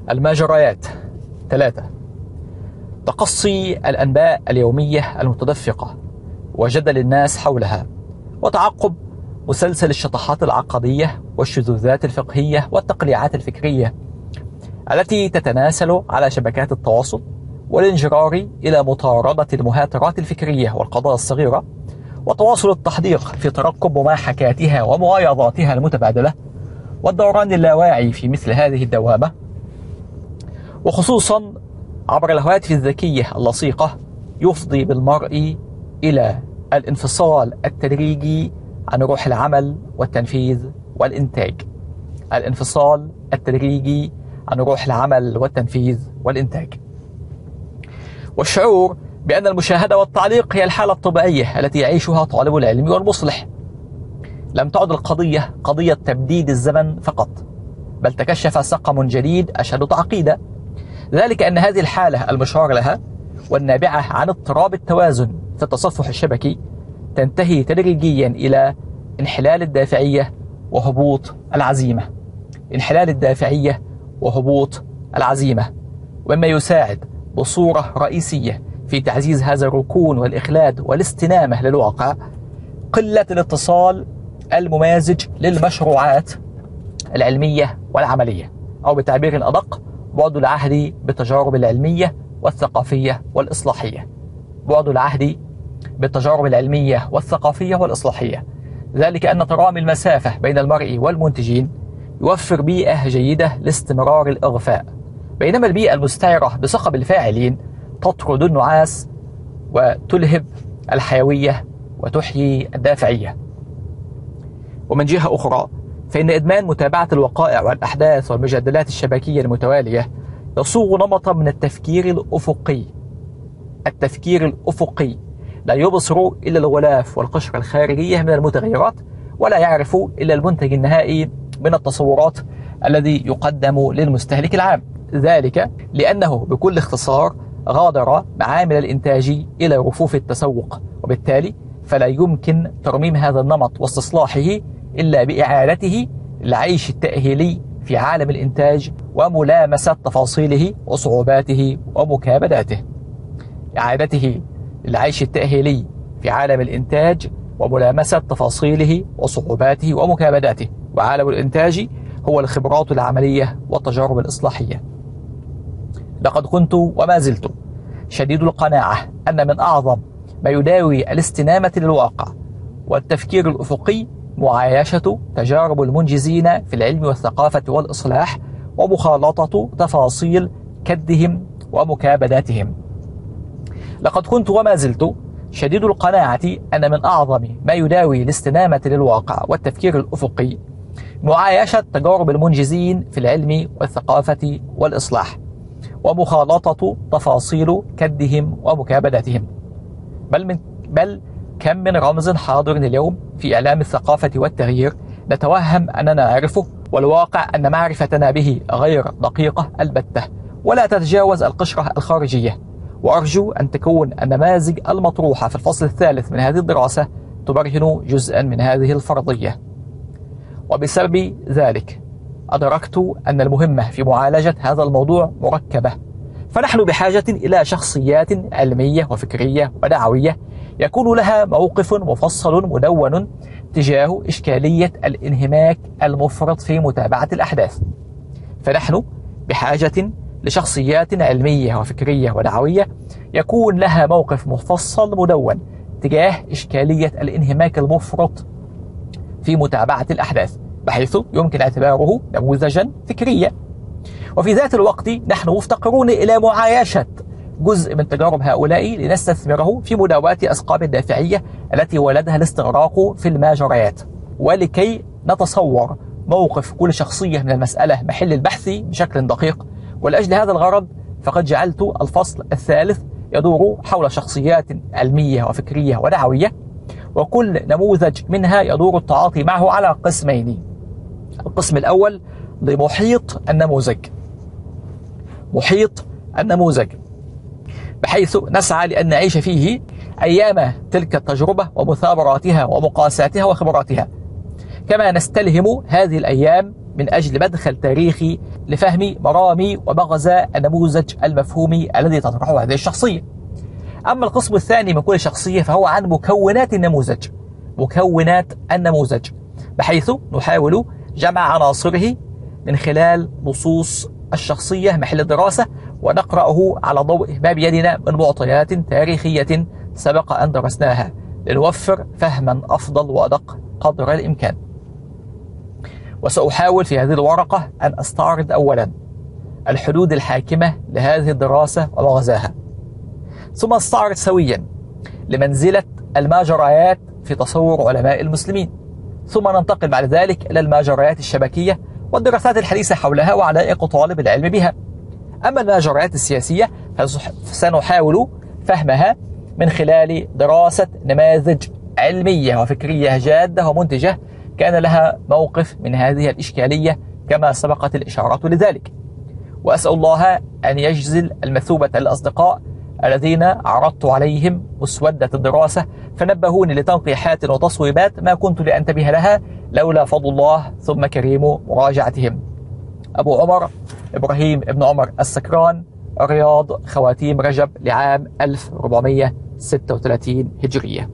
المجريات. 3. تقصي الأنباء اليومية المتدفقة وجدل الناس حولها، وتعقب مسلسل الشطحات العقدية والشذوذات الفقهية والتقليعات الفكرية التي تتناسل على شبكات التواصل، والانجرار إلى مطاردة المهاترات الفكرية والقضايا الصغيرة، وتواصل التحديق في ترقب مماحكاتها وموايضاتها المتبادلة، والدوران اللاواعي في مثل هذه الدوامة، وخصوصا عبر الهواتف الذكية اللصيقة، يفضي بالمرء إلى الانفصال التدريجي عن روح العمل والتنفيذ والإنتاج. الانفصال التدريجي عن روح العمل والتنفيذ والإنتاج، والشعور بأن المشاهدة والتعليق هي الحالة الطبيعية التي يعيشها طالب العلم والمصلح. لم تعد القضية قضية تبديد الزمن فقط، بل تكشف سقم جديد أشد تعقيدا، ذلك أن هذه الحالة المشار لها والنابعة عن اضطراب التوازن في التصفح الشبكي تنتهي تدريجيا إلى انحلال الدافعية وهبوط العزيمة. انحلال الدافعية وهبوط العزيمة، ومما يساعد بصورة رئيسية في تعزيز هذا الركون والإخلاد والاستنامة للواقع قلة الاتصال الممازج للمشروعات العلمية والعملية، أو بتعبير أدق بعد العهد بالتجارب العلمية والثقافية والإصلاحية. بعد العهد بالتجارب العلمية والثقافية والإصلاحية، ذلك أن ترامي المسافة بين المرء والمنتجين يوفر بيئة جيدة لاستمرار الإغفاء، بينما البيئة المستعرة بصخب الفاعلين تطرد النعاس وتلهب الحيوية وتحيي الدافعية. ومن جهة أخرى، فإن إدمان متابعة الوقائع والأحداث والمجادلات الشبكية المتوالية يصوغ نمطا من التفكير الأفقي. التفكير الأفقي لا يبصر إلا الغلاف والقشرة الخارجية من المتغيرات، ولا يعرف إلا المنتج النهائي من التصورات الذي يقدم للمستهلك العام، ذلك لأنه بكل اختصار غادر معامل الإنتاج إلى رفوف التسوق، وبالتالي فلا يمكن ترميم هذا النمط واستصلاحه إلا بإعادته للعيش التأهيلي في عالم الإنتاج وملامسة تفاصيله وصعوباته ومكابداته. إعادته للعيش التأهيلي في عالم الإنتاج وملامسة تفاصيله وصعوباته ومكابداته، وعالم الإنتاج هو الخبرات العملية والتجارب الإصلاحية. لقد كنت وما زلت شديد القناعة أن من أعظم ما يداوي الاستنامة للواقع والتفكير الأفقي معايشة تجارب المنجزين في العلم والثقافة والإصلاح، ومخالطة تفاصيل كدهم ومكابداتهم. لقد كنت وما زلت شديد القناعة أن من أعظم ما يداوي الاستنامة للواقع والتفكير الأفقي معايشة تجارب المنجزين في العلم والثقافة والإصلاح، ومخالطة تفاصيل كدهم ومكابداتهم. بل كم من رمز حاضر اليوم في إعلام الثقافة والتغيير نتوهم أننا نعرفه، والواقع أن معرفتنا به غير دقيقة البتة ولا تتجاوز القشرة الخارجية. وأرجو أن تكون النماذج المطروحة في الفصل الثالث من هذه الدراسة تبرهن جزءا من هذه الفرضية. وبسبب ذلك أدركت أن المهمة في معالجة هذا الموضوع مركبة، فنحن بحاجة إلى شخصيات علمية وفكرية ودعوية يكون لها موقف مفصل مدون تجاه إشكالية الانهماك المفرط في متابعة الأحداث. فنحن بحاجة لشخصيات علمية وفكرية ودعوية يكون لها موقف مفصل مدون تجاه إشكالية الانهماك المفرط في متابعة الأحداث، بحيث يمكن اعتباره نموذجا فكريا. وفي ذات الوقت نحن مفتقرون إلى معايشة جزء من تجارب هؤلاء لنستثمره في مداواة أسقاب الدافعية التي ولدها الاستغراق في المجريات، ولكي نتصور موقف كل شخصية من المسألة محل البحث بشكل دقيق. ولأجل هذا الغرض فقد جعلت الفصل الثالث يدور حول شخصيات علمية وفكرية ودعوية، وكل نموذج منها يدور التعاطي معه على قسمين. القسم الأول لمحيط النموذج، محيط النموذج، بحيث نسعى لأن نعيش فيه أيام تلك التجربة ومثابراتها ومقاساتها وخبراتها، كما نستلهم هذه الأيام من أجل مدخل تاريخي لفهم مرامي ومغزى النموذج المفهومي الذي تطرحه هذه الشخصية. أما القسم الثاني من كل شخصية فهو عن مكونات النموذج، مكونات النموذج، بحيث نحاول جمع عناصره من خلال نصوص الشخصية محل الدراسة، ونقرأه على ضوء ما بيدنا من معطيات تاريخية سبق أن درسناها، لنوفر فهما أفضل وأدق قدر الإمكان. وسأحاول في هذه الورقة أن أستعرض أولا الحدود الحاكمة لهذه الدراسة ومغزاها، ثم نستعرض سويا لمنزلة الماجرايات في تصور علماء المسلمين، ثم ننتقل بعد ذلك إلى الماجرايات الشبكية والدراسات الحديثة حولها وعلائق طالب العلم بها. أما الماجرايات السياسية فسنحاول فهمها من خلال دراسة نماذج علمية وفكرية جادة ومنتجة كان لها موقف من هذه الإشكالية كما سبقت الإشارة لذلك. وأسأل الله أن يجزل المثوبة للأصدقاء الذين عرضت عليهم مسودة الدراسة فنبهوني لتنقيحات وتصويبات ما كنت لأنتبه لها لولا فضل الله ثم كريم مراجعتهم. أبو عمر إبراهيم ابن عمر السكران، الرياض، خواتيم رجب لعام 1436 هجرية.